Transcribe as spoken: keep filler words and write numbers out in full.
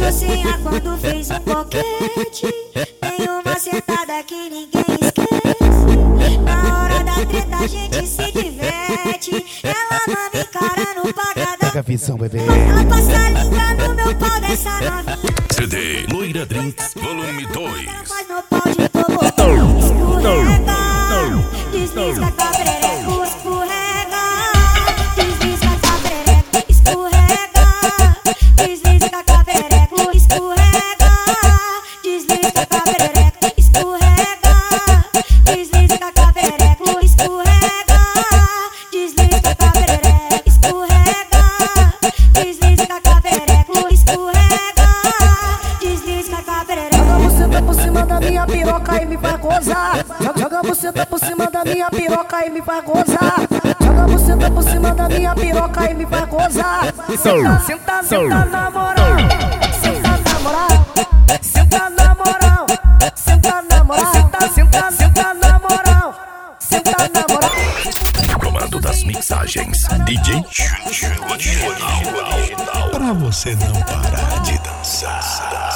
mocinha quando fez um boquete, tem uma sentada que ninguém esquece. Na hora da treta a gente se diverte. Ela não me encara no pagadão. Pega a visão, bebê. Ela passa a língua no meu pau dessa novinha. C D Loira Drinks Volume dois. Faz no pau de tobogã. Escorrega, desliza com a perereca, escorrega. Desliza com a perereca, escorrega. Desliza com a perereca, escorrega. Desliza com a perereca, escorrega. Desliza com a perereca, escorrega. Desliza com a perereca, escorrega. Desliza com a perereca, escorrega. Desliza com a perereca. Joga você tá por cima da minha piroca e me vai gozar. Joga você tá por cima da minha piroca e me vai gozar. Joga você tá por cima da minha piroca e me vai gozar. Senta, senta, senta na moral. Senta na moral. Senta na moral. Senta na moral. Senta, senta, senta na moral. Senta na moral. Comando das mixagens D J Chuchu Original. Pra você não parar de dançar.